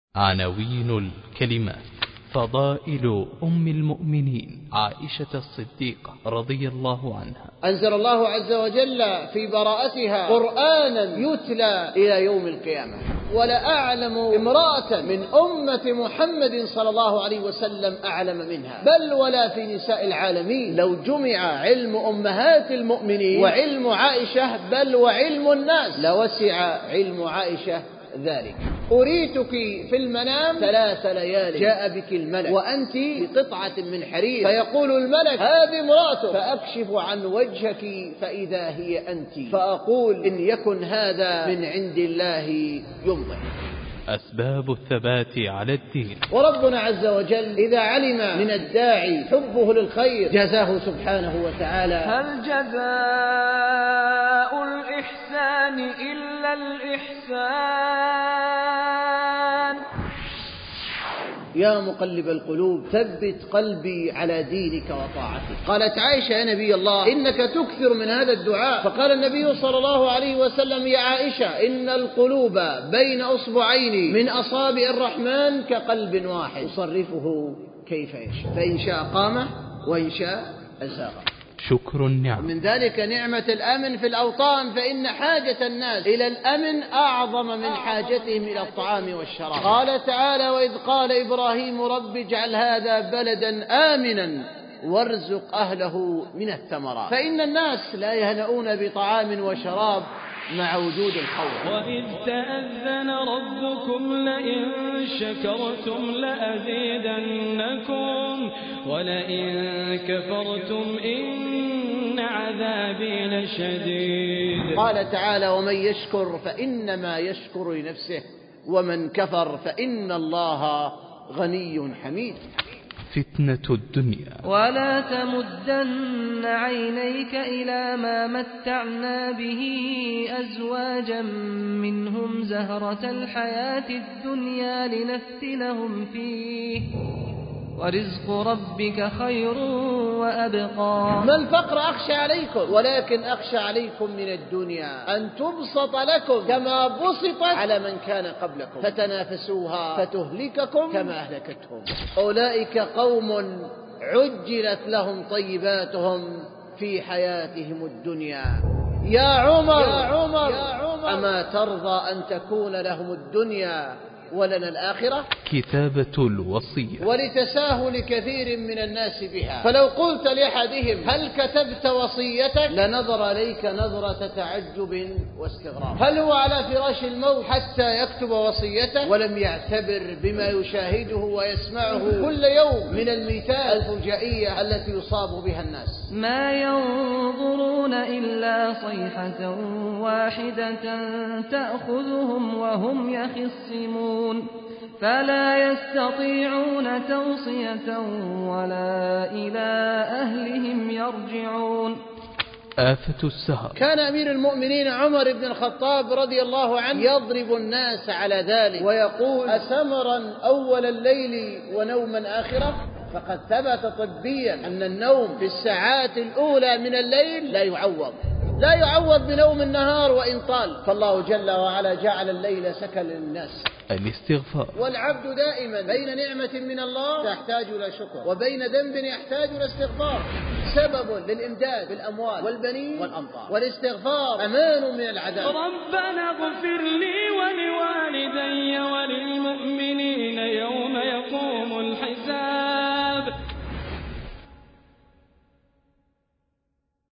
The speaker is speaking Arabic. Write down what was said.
عناوين الكلمات: فضائل أم المؤمنين عائشة الصديقة رضي الله عنها. أنزل الله عز وجل في براءتها قرآنا يتلى إلى يوم القيامة. ولا أعلم امرأة من أمة محمد صلى الله عليه وسلم أعلم منها، بل ولا في نساء العالمين. لو جمع علم أمهات المؤمنين وعلم عائشة بل وعلم الناس لوسع علم عائشة ذلك. أريتك في المنام 3 ليال جاء بك الملك وأنت بقطعة من حرير، فيقول الملك هذه امرأته، فأكشف عن وجهك فإذا هي أنت، فأقول إن يكن هذا من عند الله يمضي. أسباب الثبات على الدين. وربنا عز وجل إذا علم من الداعي حبه للخير جزاه سبحانه وتعالى: هل جزاء الإحسان إلا الإحسان. يا مقلب القلوب ثبت قلبي على دينك وطاعتك. قالت عائشة: يا نبي الله إنك تكثر من هذا الدعاء. فقال النبي صلى الله عليه وسلم: يا عائشة إن القلوب بين أصبعين من أصابع الرحمن كقلب واحد يصرفه كيف يشاء، فإن شاء قامه وإن شاء أزاغه. شكر النعم. من ذلك نعمة الأمن في الأوطان، فإن حاجة الناس إلى الأمن أعظم من حاجتهم إلى الطعام والشراب. قال تعالى: وإذ قال إبراهيم رب اجعل هذا بلدا آمنا وارزق أهله من الثمرات. فإن الناس لا يهنؤون بطعام وشراب مع وجود الخوف. وإذ تأذن ربكم لئن شكرتم لأزيدنكم ولئن كفرتم إن عذابي لشديد. قال تعالى: ومن يشكر فإنما يشكر لنفسه ومن كفر فإن الله غني حميد. فتنة الدنيا. ولا تمدن عينيك إلى ما متعنا به أزواجا منهم زهرة الحياة الدنيا لنفتنهم فيه ورزق ربك خير وأبقى. ما الفقر أخشى عليكم، ولكن أخشى عليكم من الدنيا أن تبسط لكم كما بسطت على من كان قبلكم فتنافسوها فتهلككم كما أهلكتهم. أولئك قوم عجلت لهم طيباتهم في حياتهم الدنيا. يا عمر أما ترضى أن تكون لهم الدنيا ولنا الآخرة؟ كتابة الوصية. ولتساهل كثير من الناس بها، فلو قلت لأحدهم هل كتبت وصيتك لنظر إليك نظرة تعجب واستغراب. هل هو على فراش الموت حتى يكتب وصيته ولم يعتبر بما يشاهده ويسمعه كل يوم من الميتات الفجائية التي يصاب بها الناس؟ ما ينظرون إلا صيحة واحدة تأخذهم وهم يخصمون فلا يستطيعون توصية ولا إلى أهلهم يرجعون. آفة السهر. كان أمير المؤمنين عمر بن الخطاب رضي الله عنه يضرب الناس على ذلك ويقول: أسمرا أول الليل ونوما آخرة؟ فقد ثبت طبيا أن النوم في الساعات الأولى من الليل لا يعوض بنوم النهار وإن طال، فالله جل وعلا جعل الليل سكن للناس. الاستغفار. والعبد دائما بين نعمة من الله تحتاج إلى شكر وبين ذنب يحتاج إلى استغفار، سبب للإمداد بالأموال والبنين والأمطار، والاستغفار أمان من العذاب. ربنا اغفر لي ولوالدي وللمؤمنين